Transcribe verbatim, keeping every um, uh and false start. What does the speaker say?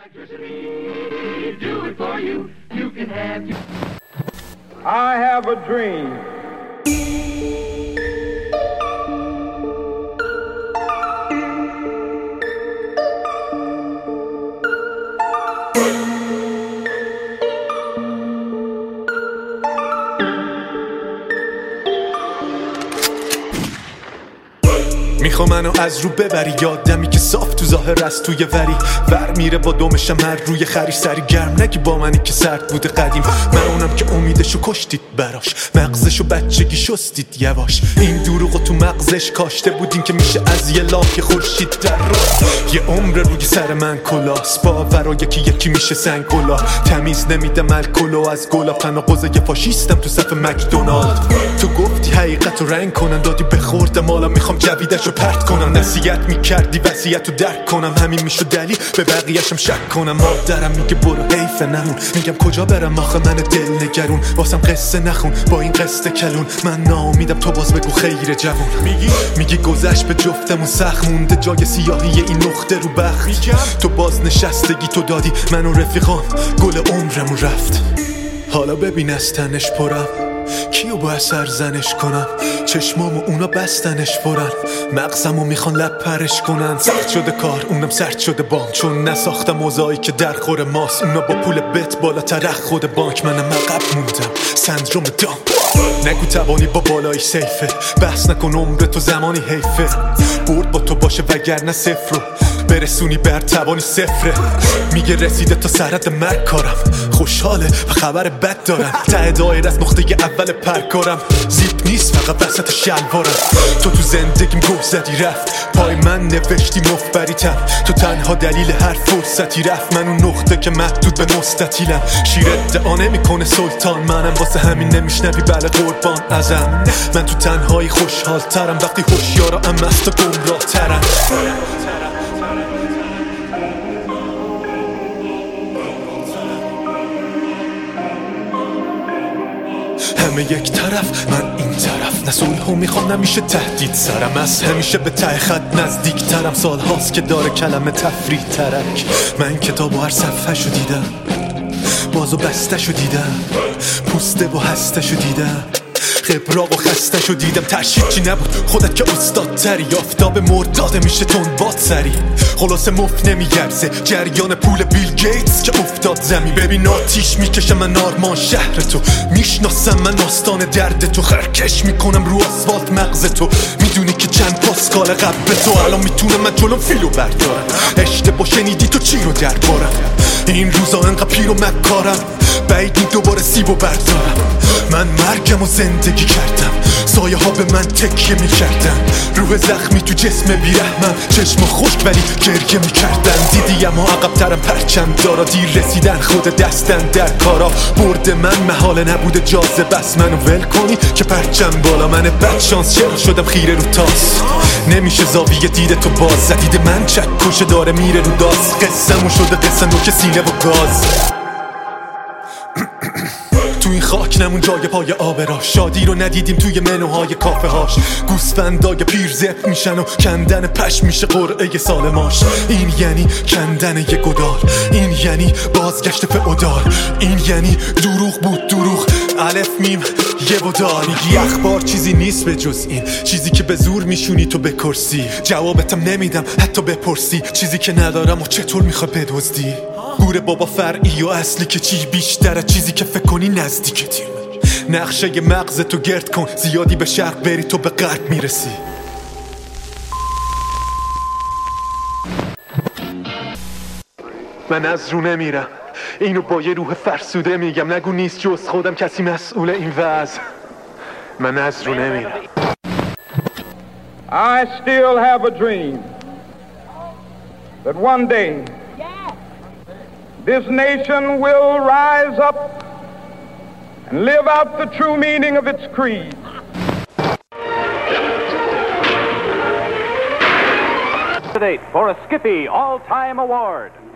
Electricity, do it for you. You can have your... I have a dream. میخوا منو از رو ببری، یادمی که صاف تو ظاهر از توی وری ور میره با دومشم هر روی خریش سری گرم نگی با منی که سرد بوده قدیم. من اونم که امیدشو کشتید براش، مغزشو بچگی شستید یواش. این دروغو تو مغزش کاشته بودین که میشه از یه لاک خورشید در راست. یه عمر روی سر من کلاس، باورا یکی یکی میشه سنگ گلا. تمیز نمیدم الکلو از گلا، تناقض یه فاشیستم تو صف مکدونالد. تو گفتی حقیقت رو رنگ کنن، دادی بخوردم حالا میخوام جویدشو پرت کنم. نصیحت میکردی وصیت رو درک کنم، همین میشو دلیل به بقیه‌شم شک کنم. مادرم میگه برو حیف نمون، میگم کجا برم آخه من دل نگرون. واسم قصه نخون با این قصه کلون، من ناامیدم تو باز بگو خیر جوون. میگی میگی گذشت به جفتمون سخت مونده جای سیاهی این نقطه رو بخت. تو باز نشستگی تو دادی من و رفیقام، گل عمرمون رفت. حالا ببین از تنش پرم، کیو با سرزنش کنم؟ چشمامو اونا بستنش برن، مغزمو میخوان لب پرش کنن. سخت شده کار اونم سرد شده بام، چون نساختم موضوعی که در خور ماست. اونا با پول بت بالا ترخ خود بانک، منم عقب موندم سندروم دام. نگو توانی با بالای سیفه، بحث نکن عمر تو زمانی حیفه. برد با تو باشه وگرنه صفر رو برسونی بر توانی صفره. میگه رسیده تا سرحد مرگ کارم، خوشحاله و خبر بد دارم. ته دایر از نقطه اول پرکارم، زیپ نیست فقط وسط شلوارم. تو تو زندگیم گوه زدی رفت، پای من نوشتی مفبریتم. تو تنها دلیل هر فرصتی رفت، من اون نقطه که محدود به مستطیلم. شیر ادعا نمیکنه سلطان، منم واسه همین نمیشنوی بله قربان ازم. من تو تنهایی خوشحال ترم وقتی هوشیارا ام است و گمراه ترم. همه یک طرف من این طرف، نه صلحو میخوام نمیشه تهدید سرم. از همیشه به ته خط نزدیک ترم، سال هاست که داره کلمه تفریح ترک. من کتابو هر صفحه شو دیدم، بازو بسته شو دیدم، پوسته و هسته شو دیدم، خبراق و خسته شو دیدم. ترشید چی نبود خودت که استاد تری، آفتاب مرداده میشه تون باد سری. خلاصه مفت نمیگرزه جریان پول بیل گیتس که افتاد زمین. ببین آتیش میکشم من آرمان شهر تو، میشناسم من آستان درد تو. خرکش میکنم رو آسفالت مغز تو، میدونی که چند پاسکال قبل تو. الان میتونم من جلو فیلو بردارم، اشتباه شنیدی تو چی رو دربارم. این روزا انقدر پیر و مکارم، بعید نی دوباره سیبو بردارم. من مرگم و زندگی کردم، سایه ها به من تکیه میکردن. روح زخمی تو جسم بیرحمم، چشم خشک ولی گریه میکردن. دیدیم ها عقب ترم پرچم دارا، دیر رسیدن خود دستن در کارا. برد من محاله نبوده جازه، بس منو ول کنی که پرچم بالا. من بد شانس چرا شدم خیره رو تاس، نمیشه زاویه دیده تو باز. زدید من چک کشه داره میره رو داز، قصه‌مو شده قصه نوک سینه و گاز. تو این خاک نمون جای پای آب را، شادی رو ندیدیم توی منوهای کافه هاش. گوسفندای پیر زپ میشن و کندن پشم میشه قرعه سالماش. این یعنی کندن یه گدال، این یعنی بازگشت فئودال، این یعنی دروغ بود دروغ الف میم یه بودال. میگی اخبار چیزی نیست به جز این، چیزی که به زور میشونی تو به کرسی. جوابتم نمیدم حتی بپرسی، چیزی که ندارم و چطور میخوای بدزدی. گوره بابا فرعی و اصلی که چی بیشتره، چیزی که فکر کنی نزدیکتیم. نقشه مغز تو گرد کن، زیادی به شرق بری تو به غرب میرسی. من از رو نمیرم، اینو با یه روح فرسوده میگم. نگو نیست جز خودم کسی مسئول این وضع. من از رو نمیرم. I still have a dream that one day this nation will rise up and live out the true meaning of its creed. For a Skippy All-Time Award.